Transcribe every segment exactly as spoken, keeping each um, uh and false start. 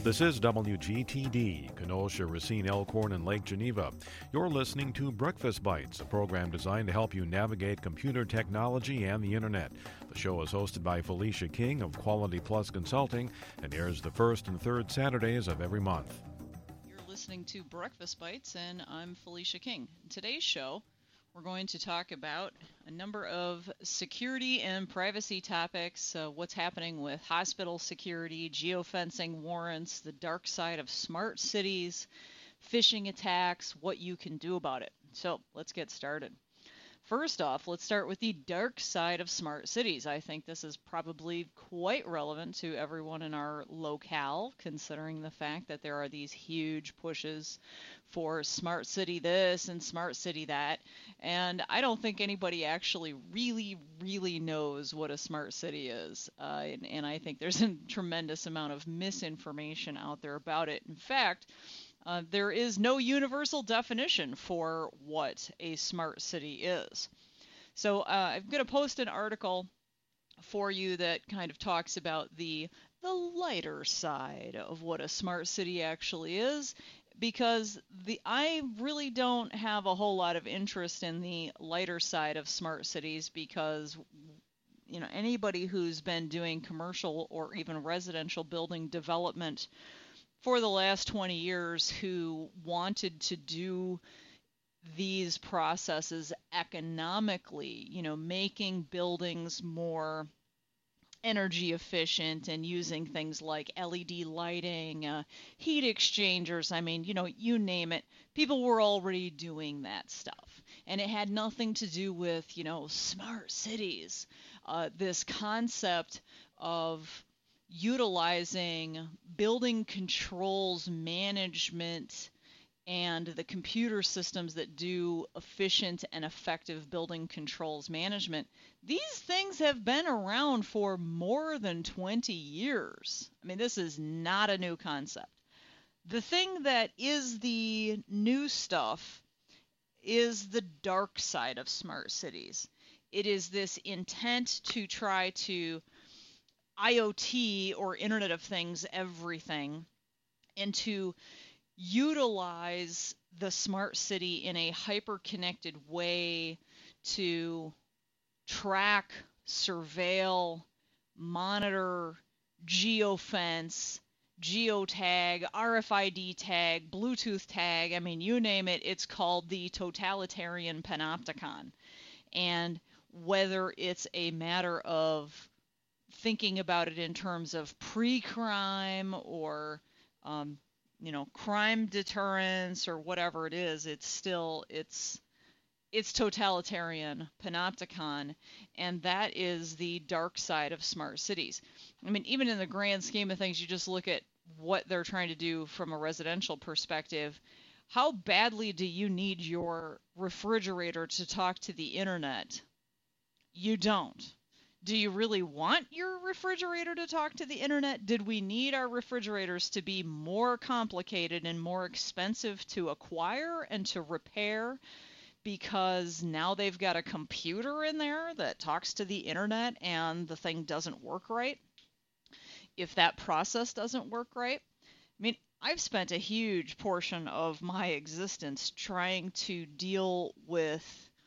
This is W G T D, Kenosha, Racine, Elkhorn, and Lake Geneva. You're listening to Breakfast Bites, a program designed to help you navigate computer technology and the Internet. The show is hosted by Felicia King of Quality Plus Consulting and airs the first and third Saturdays of every month. You're listening to Breakfast Bites, and I'm Felicia King. In today's show, we're going to talk about a number of security and privacy topics, uh, what's happening with hospital security, geofencing warrants, the dark side of smart cities, phishing attacks, what you can do about it. So let's get started. First off, let's start with the dark side of smart cities. I think this is probably quite relevant to everyone in our locale, considering the fact that there are these huge pushes for smart city this and smart city that. And I don't think anybody actually really, really knows what a smart city is. Uh, and, and I think there's a tremendous amount of misinformation out there about it. In fact, Uh, there is no universal definition for what a smart city is. So uh, I'm going to post an article for you that kind of talks about the the lighter side of what a smart city actually is, because the I really don't have a whole lot of interest in the lighter side of smart cities, because you know anybody who's been doing commercial or even residential building development for the last twenty years who wanted to do these processes economically, you know, making buildings more energy efficient and using things like L E D lighting, uh, heat exchangers, I mean, you know, you name it, people were already doing that stuff. And it had nothing to do with, you know, smart cities. Uh, this concept of utilizing building controls management and the computer systems that do efficient and effective building controls management, these things have been around for more than twenty years. I mean, this is not a new concept. The thing that is the new stuff is the dark side of smart cities. It is this intent to try to IoT, or Internet of Things, everything, and to utilize the smart city in a hyper-connected way to track, surveil, monitor, geofence, geotag, R F I D tag, Bluetooth tag, I mean, you name it, it's called the totalitarian panopticon. And whether it's a matter of thinking about it in terms of pre-crime or, um, you know, crime deterrence or whatever it is, it's still, it's, it's totalitarian panopticon, and that is the dark side of smart cities. I mean, even in the grand scheme of things, you just look at what they're trying to do from a residential perspective. How badly do you need your refrigerator to talk to the internet? You don't. Do you really want your refrigerator to talk to the internet? Did we need our refrigerators to be more complicated and more expensive to acquire and to repair because now they've got a computer in there that talks to the internet and the thing doesn't work right? If that process doesn't work right? I mean, I've spent a huge portion of my existence trying to deal with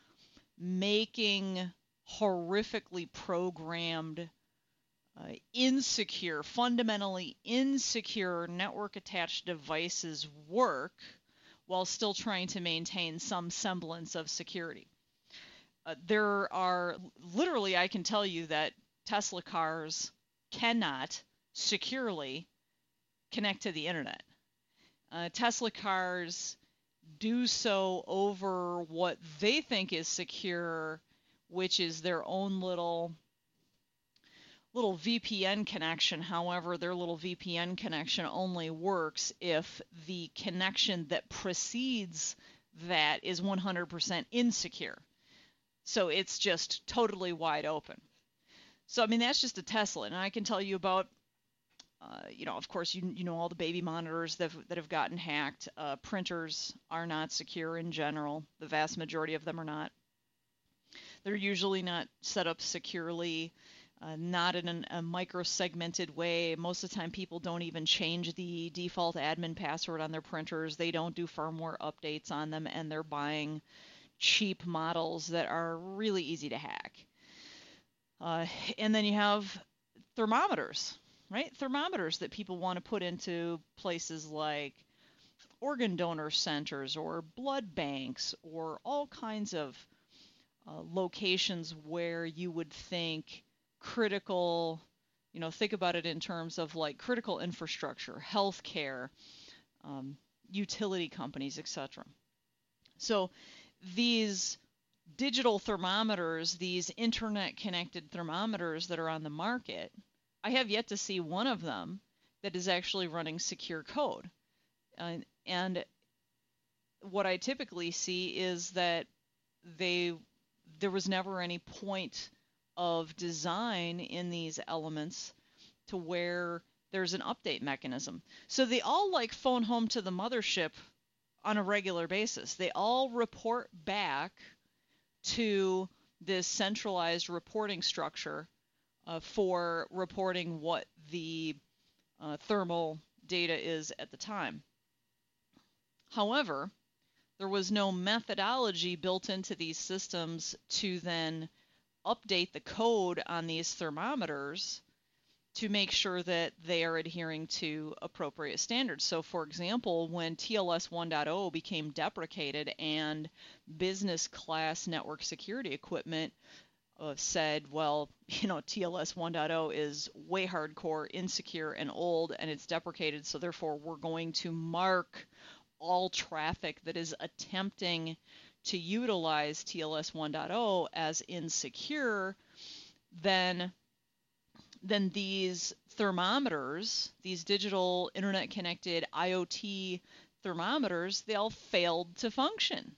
making horrifically programmed, uh, insecure, fundamentally insecure network-attached devices work while still trying to maintain some semblance of security. Uh, there are, literally, I can tell you that Tesla cars cannot securely connect to the internet. Uh, Tesla cars do so over what they think is secure, which is their own little little V P N connection. However, their little V P N connection only works if the connection that precedes that is one hundred percent insecure. So it's just totally wide open. So, I mean, that's just a Tesla. And I can tell you about, uh, you know, of course, you, you know all the baby monitors that have, that have gotten hacked. Uh, printers are not secure in general. The vast majority of them are not. They're usually not set up securely. uh, not in an, a micro-segmented way. Most of the time, people don't even change the default admin password on their printers. They don't do firmware updates on them, and they're buying cheap models that are really easy to hack. Uh, and then you have thermometers, right? Thermometers that people want to put into places like organ donor centers or blood banks or all kinds of uh, locations where you would think critical, you know, think about it in terms of like critical infrastructure, healthcare, um, utility companies, et cetera. So these digital thermometers, these internet-connected thermometers that are on the market, I have yet to see one of them that is actually running secure code. Uh, and what I typically see is that they there was never any point of design in these elements to where there's an update mechanism. So they all like phone home to the mothership on a regular basis. They all report back to this centralized reporting structure uh, for reporting what the uh, thermal data is at the time. However, there was no methodology built into these systems to then update the code on these thermometers to make sure that they are adhering to appropriate standards. So for example, when T L S one point oh became deprecated and business class network security equipment uh, said, well, you know, T L S one point oh is way hardcore, insecure, and old, and it's deprecated, so therefore we're going to mark all traffic that is attempting to utilize T L S one point oh as insecure, then then these thermometers, these digital internet-connected IoT thermometers, they all failed to function.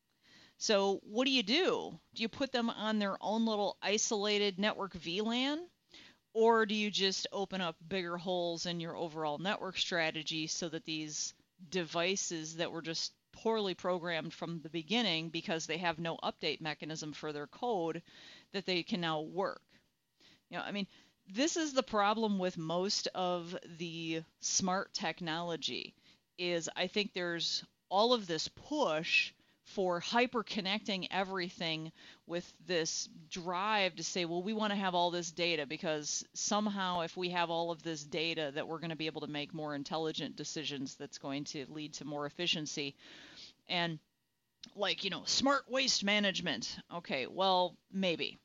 So what do you do? Do you put them on their own little isolated network V LAN? Or do you just open up bigger holes in your overall network strategy so that these devices that were just poorly programmed from the beginning because they have no update mechanism for their code, that they can now work? You know, I mean, this is the problem with most of the smart technology, is I think there's all of this push for hyper-connecting everything with this drive to say, well, we want to have all this data because somehow if we have all of this data that we're going to be able to make more intelligent decisions that's going to lead to more efficiency. And like, you know, smart waste management. Okay, well, maybe.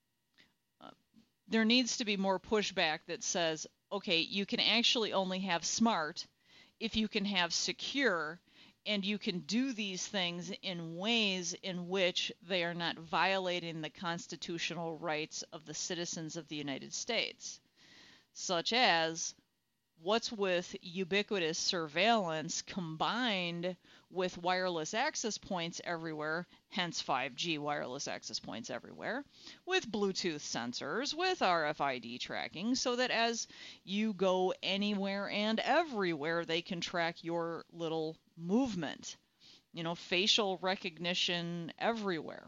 Uh, there needs to be more pushback that says, okay, you can actually only have smart if you can have secure, and you can do these things in ways in which they are not violating the constitutional rights of the citizens of the United States, such as what's with ubiquitous surveillance combined with wireless access points everywhere, hence five G wireless access points everywhere, with Bluetooth sensors, with R F I D tracking, so that as you go anywhere and everywhere, they can track your little movement, you know, facial recognition everywhere.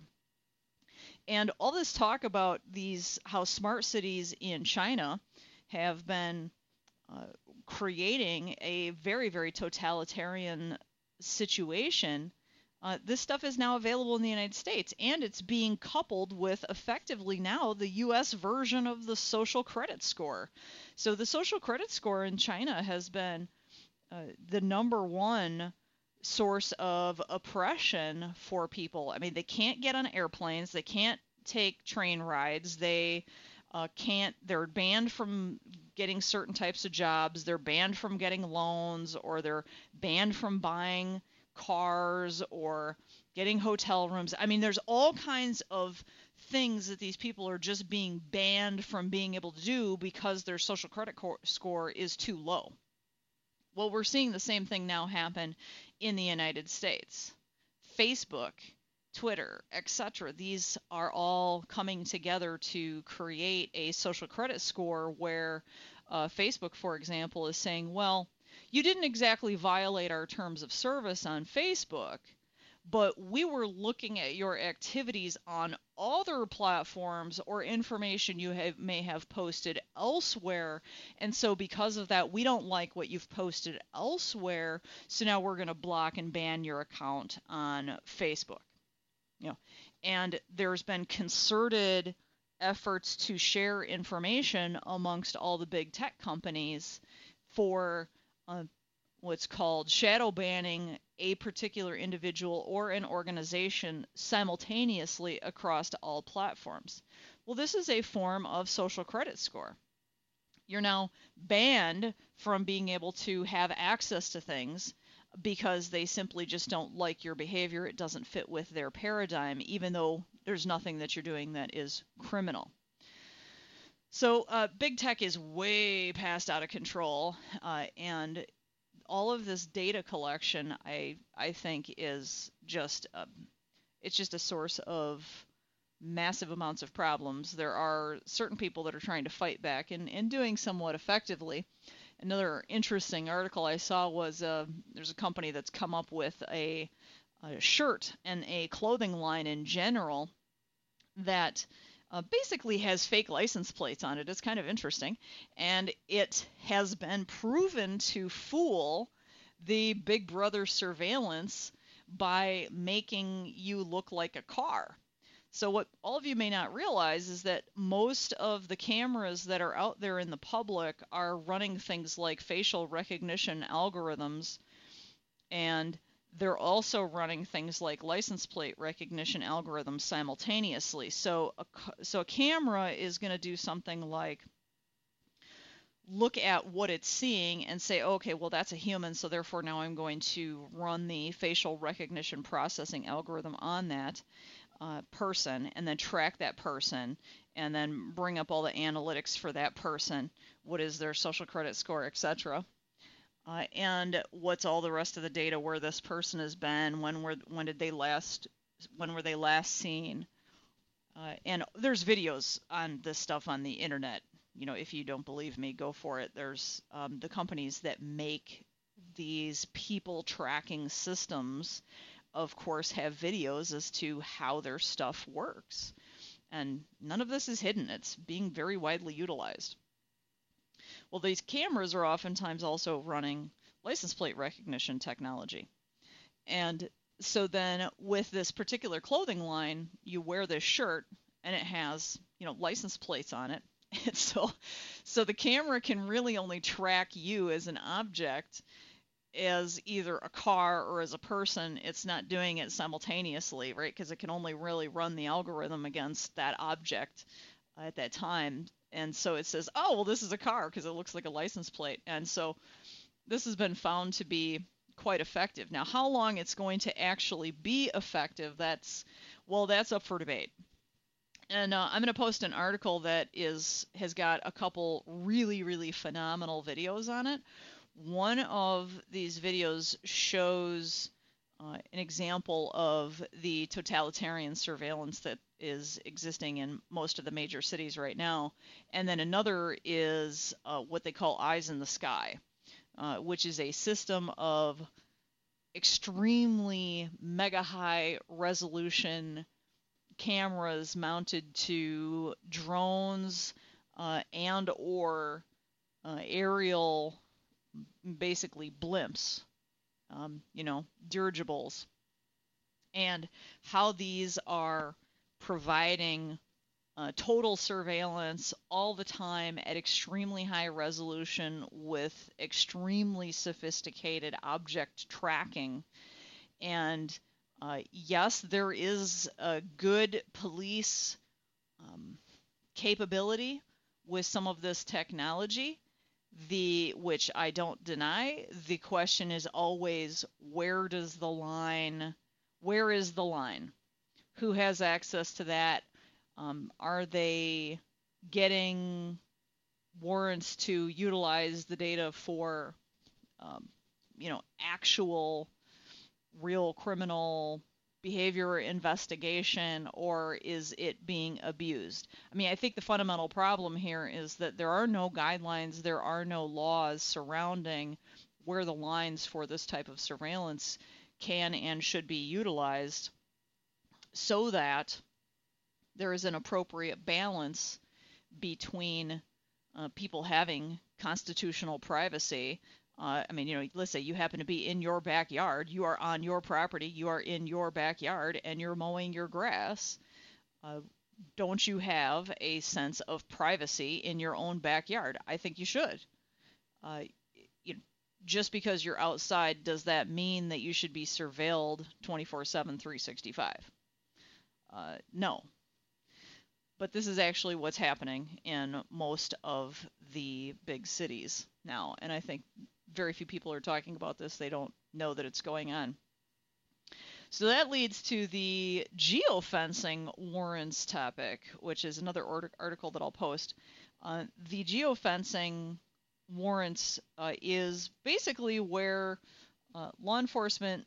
And all this talk about these, how smart cities in China have been uh, creating a very, very totalitarian situation, uh, this stuff is now available in the United States, and it's being coupled with effectively now the U S version of the social credit score. So the social credit score in China has been uh, the number one source of oppression for people. I mean, they can't get on airplanes, they can't take train rides, they uh, can't, they're banned from getting certain types of jobs, they're banned from getting loans, or they're banned from buying cars or getting hotel rooms. I mean, there's all kinds of things that these people are just being banned from being able to do because their social credit co- score is too low. Well, we're seeing the same thing now happen in the United States. Facebook, Twitter, et cetera. These are all coming together to create a social credit score where uh, Facebook, for example, is saying, well, you didn't exactly violate our terms of service on Facebook, but we were looking at your activities on other platforms or information you have, may have posted elsewhere. And so because of that, we don't like what you've posted elsewhere. So now we're going to block and ban your account on Facebook. You know, and there's been concerted efforts to share information amongst all the big tech companies for uh, what's called shadow banning a particular individual or an organization simultaneously across all platforms. Well, this is a form of social credit score. You're now banned from being able to have access to things because they simply just don't like your behavior. It doesn't fit with their paradigm, even though there's nothing that you're doing that is criminal. So uh, big tech is way past out of control, uh, and all of this data collection, I I think, is just a, it's just a source of massive amounts of problems. There are certain people that are trying to fight back and, and doing somewhat effectively. Another interesting article I saw was uh, there's a company that's come up with a, a shirt and a clothing line in general that uh, basically has fake license plates on it. It's kind of interesting. And it has been proven to fool the Big Brother surveillance by making you look like a car. So what all of you may not realize is that most of the cameras that are out there in the public are running things like facial recognition algorithms, and they're also running things like license plate recognition algorithms simultaneously. So a, so a camera is going to do something like look at what it's seeing and say, okay, well, that's a human, so therefore now I'm going to run the facial recognition processing algorithm on that uh, person, and then track that person, and then bring up all the analytics for that person. What is their social credit score, et cetera. Uh, and what's all the rest of the data, where this person has been, when were when did they last, when were they last seen? Uh, and there's videos on this stuff on the internet. You know, if you don't believe me, go for it. There's um, the companies that make these people tracking systems, of course, have videos as to how their stuff works. And none of this is hidden. It's being very widely utilized. Well, these cameras are oftentimes also running license plate recognition technology. And so then with this particular clothing line, you wear this shirt and it has, you know, license plates on it. And so, so the camera can really only track you as an object, as either a car or as a person. It's not doing it simultaneously, right? Because it can only really run the algorithm against that object at that time. And so it says, oh, well, this is a car because it looks like a license plate. And so this has been found to be quite effective. Now, how long it's going to actually be effective, that's, well, that's up for debate. And uh, I'm going to post an article that is has got a couple really, really phenomenal videos on it. One of these videos shows uh, an example of the totalitarian surveillance that is existing in most of the major cities right now. And then another is uh, what they call Eyes in the Sky, uh, which is a system of extremely mega high resolution cameras mounted to drones uh, and or uh, aerial, basically blimps, um, you know, dirigibles, and how these are providing uh, total surveillance all the time at extremely high resolution with extremely sophisticated object tracking. And uh, yes, there is a good police um, capability with some of this technology, the which I don't deny. The question is always, where does the line, where is the line? Who has access to that? Um, are they getting warrants to utilize the data for, um, you know, actual real criminal behavior investigation, or is it being abused? I mean, I think the fundamental problem here is that there are no guidelines, there are no laws surrounding where the lines for this type of surveillance can and should be utilized so that there is an appropriate balance between uh, people having constitutional privacy. Uh, I mean, you know, let's say you happen to be in your backyard, you are on your property, you are in your backyard, and you're mowing your grass. Uh, don't you have a sense of privacy in your own backyard? I think you should. Uh, you, just because you're outside, does that mean that you should be surveilled twenty-four seven, three sixty-five? Uh, no. But this is actually what's happening in most of the big cities now. And I think very few people are talking about this. They don't know that it's going on. So that leads to the geofencing warrants topic, which is another article that I'll post. Uh, the geofencing warrants uh, is basically where uh, law enforcement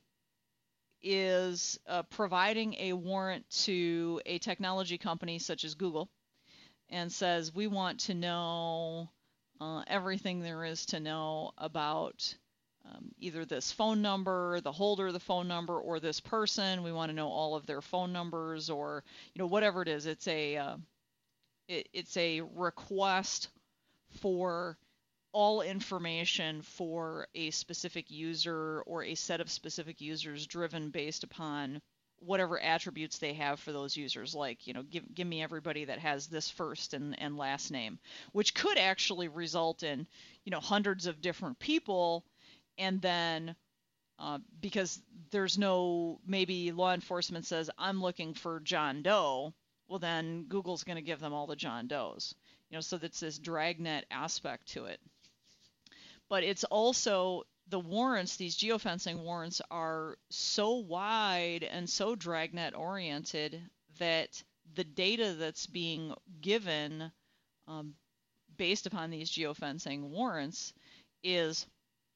is uh, providing a warrant to a technology company such as Google and says, we want to know uh, everything there is to know about um, either this phone number, the holder of the phone number, or this person. We want to know all of their phone numbers, or you know, whatever it is. It's a uh, it, it's a request for all information for a specific user or a set of specific users, driven based upon whatever attributes they have for those users. Like, you know, give give me everybody that has this first and, and last name, which could actually result in, you know, hundreds of different people. And then uh, because there's no, maybe law enforcement says, I'm looking for John Doe, well, then Google's going to give them all the John Does. You know, so that's this dragnet aspect to it. But it's also, the warrants, these geofencing warrants, are so wide and so dragnet oriented that the data that's being given um, based upon these geofencing warrants is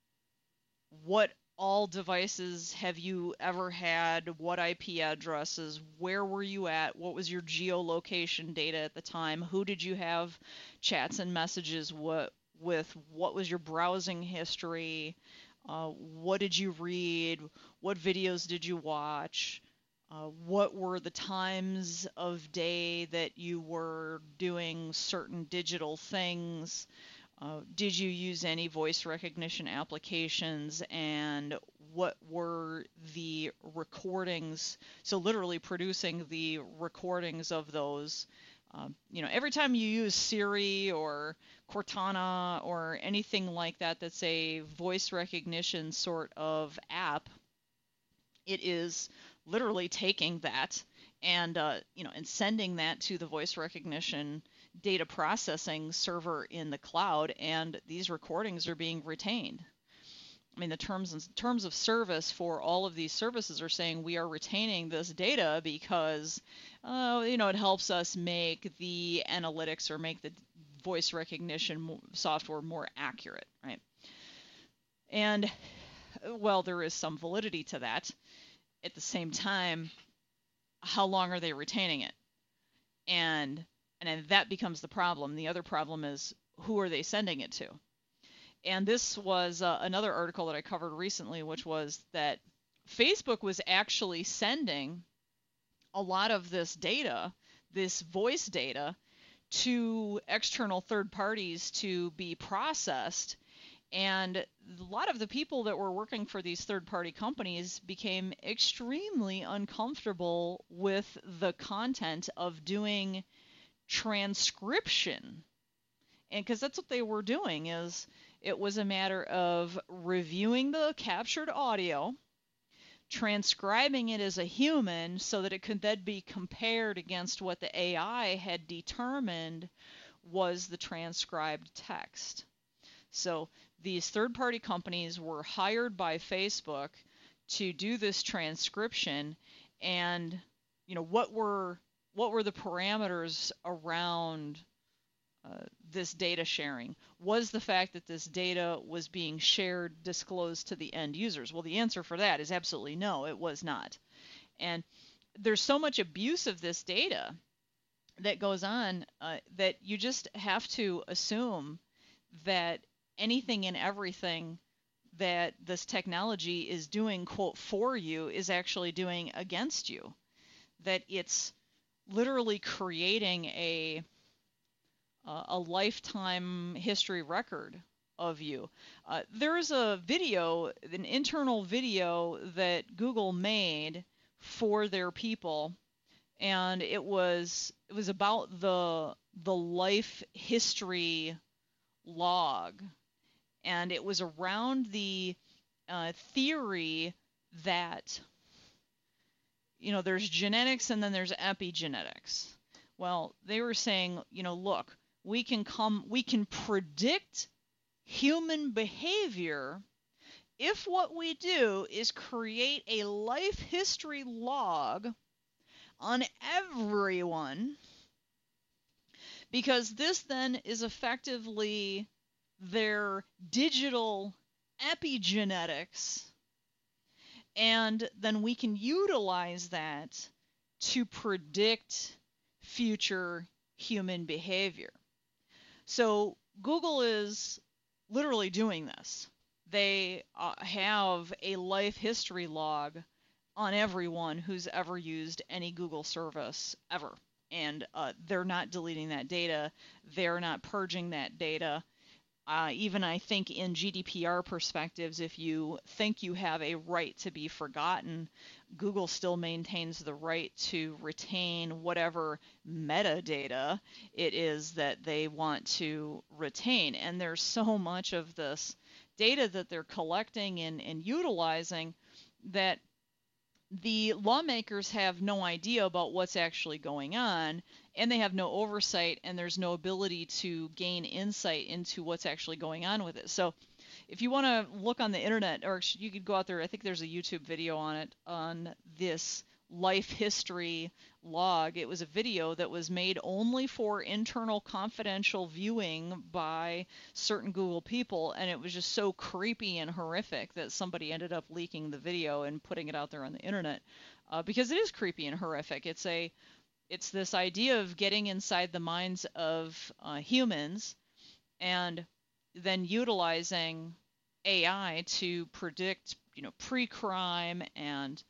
what all devices have you ever had, what I P addresses, where were you at, what was your geolocation data at the time, who did you have chats and messages what, with, what was your browsing history, uh, what did you read, what videos did you watch, uh, what were the times of day that you were doing certain digital things. Uh, did you use any voice recognition applications, and what were the recordings? So literally producing the recordings of those. Um, you know, every time you use Siri or Cortana or anything like that that's a voice recognition sort of app, it is literally taking that and, uh, you know, and sending that to the voice recognition data processing server in the cloud, and these recordings are being retained. I mean, the terms and terms of service for all of these services are saying we are retaining this data because, uh, you know, it helps us make the analytics or make the voice recognition software more accurate, right? And, well, there is some validity to that. At the same time, how long are they retaining it? And And then that becomes the problem. The other problem is, who are they sending it to? And this was uh, another article that I covered recently, which was that Facebook was actually sending a lot of this data, this voice data, to external third parties to be processed. And a lot of the people that were working for these third-party companies became extremely uncomfortable with the content of doing transcription. And because that's what they were doing, is it was a matter of reviewing the captured audio, transcribing it as a human so that it could then be compared against what the A I had determined was the transcribed text. So these third-party companies were hired by Facebook to do this transcription, and you know, what were what were the parameters around uh, this data sharing? Was the fact that this data was being shared disclosed to the end users? Well, the answer for that is absolutely no, it was not. And there's so much abuse of this data that goes on uh, that you just have to assume that anything and everything that this technology is doing, quote, for you is actually doing against you. That it's literally creating a uh, a lifetime history record of you. Uh, there's a video, an internal video that Google made for their people, and it was it was about the the life history log, and it was around the uh, theory that, you know, there's genetics and then there's epigenetics. Well, they were saying, you know, look, we can come, we can predict human behavior if what we do is create a life history log on everyone, because this then is effectively their digital epigenetics, and then we can utilize that to predict future human behavior. So Google is literally doing this. They uh, have a life history log on everyone who's ever used any Google service ever. And uh, they're not deleting that data. They're not purging that data. Uh, even I think in G D P R perspectives, if you think you have a right to be forgotten, Google still maintains the right to retain whatever metadata it is that they want to retain. And there's so much of this data that they're collecting and, and utilizing that the lawmakers have no idea about what's actually going on, and they have no oversight, and there's no ability to gain insight into what's actually going on with it. So if you want to look on the internet, or you could go out there, I think there's a YouTube video on it, on this life history log. It was a video that was made only for internal confidential viewing by certain Google people, and it was just so creepy and horrific that somebody ended up leaking the video and putting it out there on the internet, uh, because it is creepy and horrific. It's a it's this idea of getting inside the minds of uh, humans and then utilizing A I to predict, you know, pre-crime and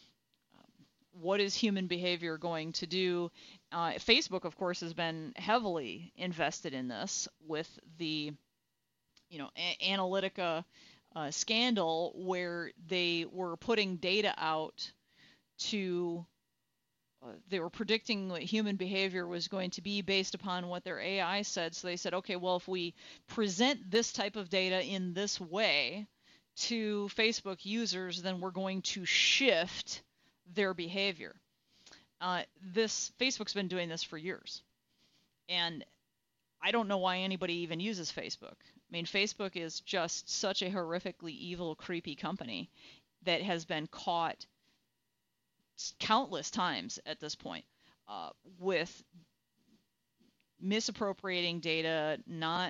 what is human behavior going to do. Uh, Facebook, of course, has been heavily invested in this with the, you know, a- Analytica uh, scandal, where they were putting data out to, uh, they were predicting what human behavior was going to be based upon what their A I said. So they said, okay, well, if we present this type of data in this way to Facebook users, then we're going to shift their behavior. Uh, this Facebook's been doing this for years, and I don't know why anybody even uses Facebook. I mean, Facebook is just such a horrifically evil, creepy company that has been caught countless times at this point uh, with misappropriating data, not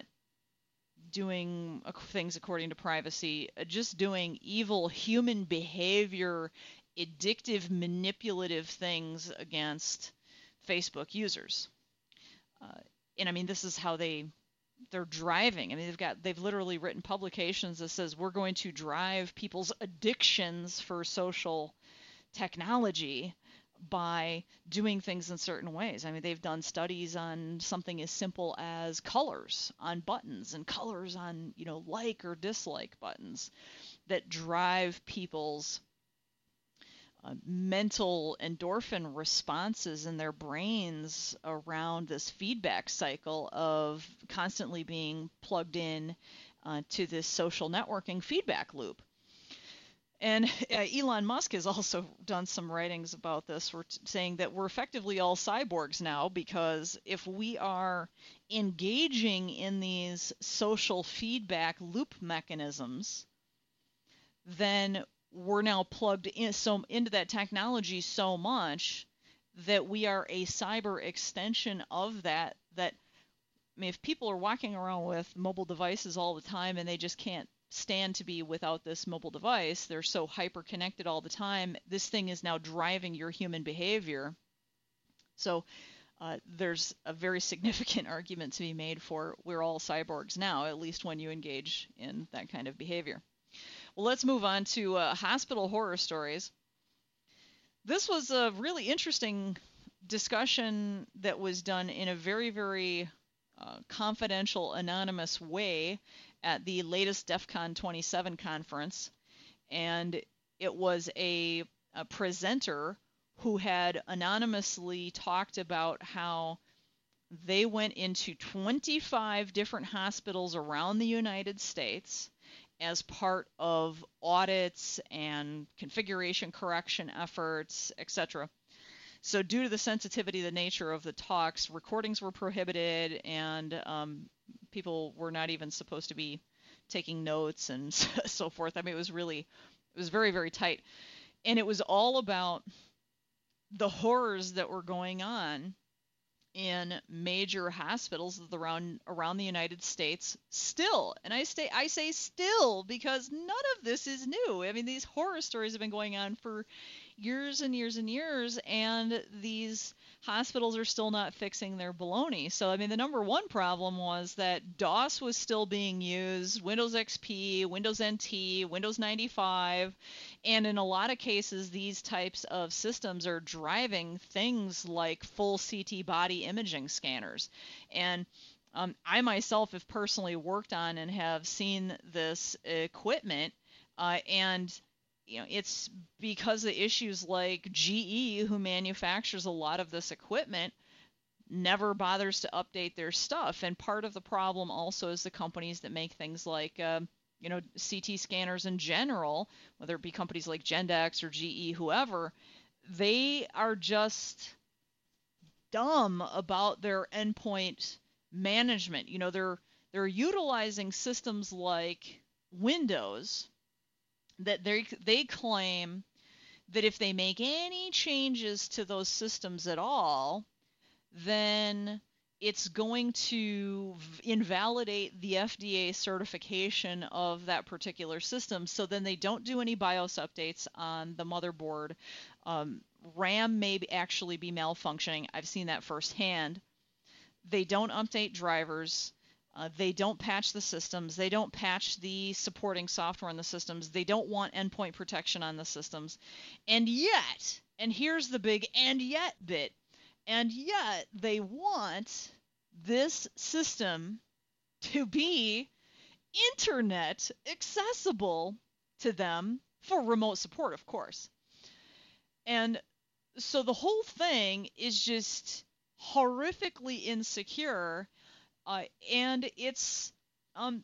doing things according to privacy, just doing evil human behavior, addictive, manipulative things against Facebook users. Uh, and I mean, this is how they they're driving. I mean, they've got they've literally written publications that says we're going to drive people's addictions for social technology by doing things in certain ways. I mean, they've done studies on something as simple as colors on buttons and colors on, you know, like or dislike buttons that drive people's Uh, mental endorphin responses in their brains around this feedback cycle of constantly being plugged in uh, to this social networking feedback loop. And uh, Elon Musk has also done some writings about this. We're t- saying that we're effectively all cyborgs now, because if we are engaging in these social feedback loop mechanisms, then we're now plugged in so into that technology so much that we are a cyber extension of that. That I mean, if people are walking around with mobile devices all the time and they just can't stand to be without this mobile device, they're so hyper connected all the time, this thing is now driving your human behavior. So uh, there's a very significant argument to be made for we're all cyborgs now, at least when you engage in that kind of behavior. Well, let's move on to uh, hospital horror stories. This was a really interesting discussion that was done in a very, very uh, confidential, anonymous way at the latest DEF CON twenty-seven conference. And it was a, a presenter who had anonymously talked about how they went into twenty-five different hospitals around the United States as part of audits and configuration correction efforts, et cetera. So due to the sensitivity, the nature of the talks, recordings were prohibited, and um, people were not even supposed to be taking notes and so forth. I mean, it was really, it was very, very tight. And it was all about the horrors that were going on in major hospitals around around the United States still. And I say I say still because none of this is new. I mean, these horror stories have been going on for years and years and years, and these hospitals are still not fixing their baloney. So, I mean, the number one problem was that DOS was still being used, Windows X P, Windows N T, Windows ninety-five, and in a lot of cases, these types of systems are driving things like full C T body imaging scanners. And um, I myself have personally worked on and have seen this equipment, uh, and you know, it's because of issues like G E, who manufactures a lot of this equipment, never bothers to update their stuff. And part of the problem also is the companies that make things like, uh, you know, C T scanners in general, whether it be companies like Gendex or G E, whoever, they are just dumb about their endpoint management. You know, they're they're utilizing systems like Windows that they they claim that if they make any changes to those systems at all, then it's going to invalidate the F D A certification of that particular system. So then they don't do any BIOS updates on the motherboard. Um, RAM may actually be malfunctioning. I've seen that firsthand. They don't update drivers. Uh, they don't patch the systems. They don't patch the supporting software on the systems. They don't want endpoint protection on the systems. And yet, and here's the big and yet bit, and yet they want this system to be internet accessible to them for remote support, of course. And so the whole thing is just horrifically insecure. Uh, and it's, um,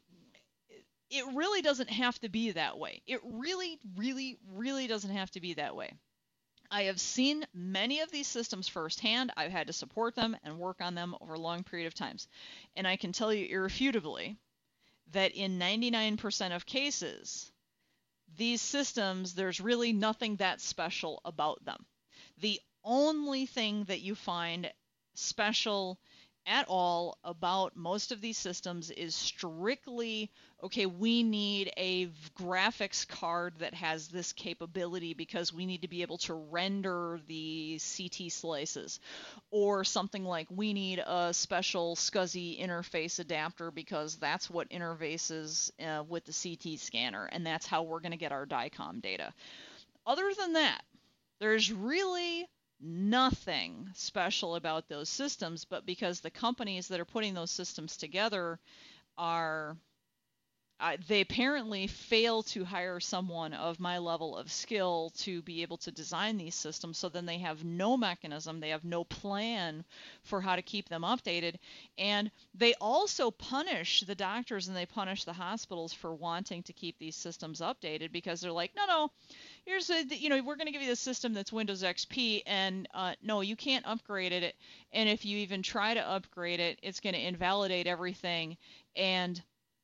it really doesn't have to be that way. It really, really, really doesn't have to be that way. I have seen many of these systems firsthand. I've had to support them and work on them over a long period of times. And I can tell you irrefutably that in ninety-nine percent of cases, these systems, there's really nothing that special about them. The only thing that you find special at all about most of these systems is strictly, okay, we need a graphics card that has this capability because we need to be able to render the C T slices, or something like we need a special SCSI interface adapter because that's what interfaces uh, with the C T scanner, and that's how we're going to get our DICOM data. Other than that, there's really nothing special about those systems, but because the companies that are putting those systems together are, uh, they apparently fail to hire someone of my level of skill to be able to design these systems, so then they have no mechanism, they have no plan for how to keep them updated. And they also punish the doctors and they punish the hospitals for wanting to keep these systems updated, because they're like, no, no, here's a, you know, we're going to give you the system that's Windows X P, and uh, no, you can't upgrade it. And if you even try to upgrade it, it's going to invalidate everything. And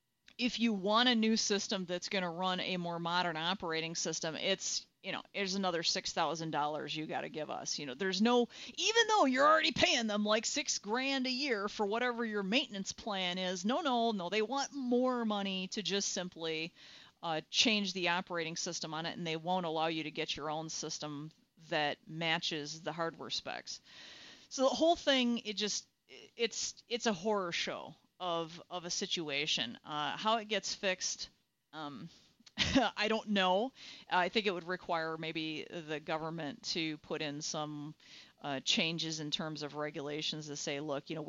if you want a new system that's going to run a more modern operating system, it's, you know, there's another six thousand dollars you got to give us. You know, there's no, even though you're already paying them like six grand a year for whatever your maintenance plan is, no, no, no, they want more money to just simply Uh, change the operating system on it, and they won't allow you to get your own system that matches the hardware specs. So the whole thing, it just, it's it's a horror show of of a situation. Uh, how it gets fixed, um, I don't know. I think it would require maybe the government to put in some uh, changes in terms of regulations to say, look, you know,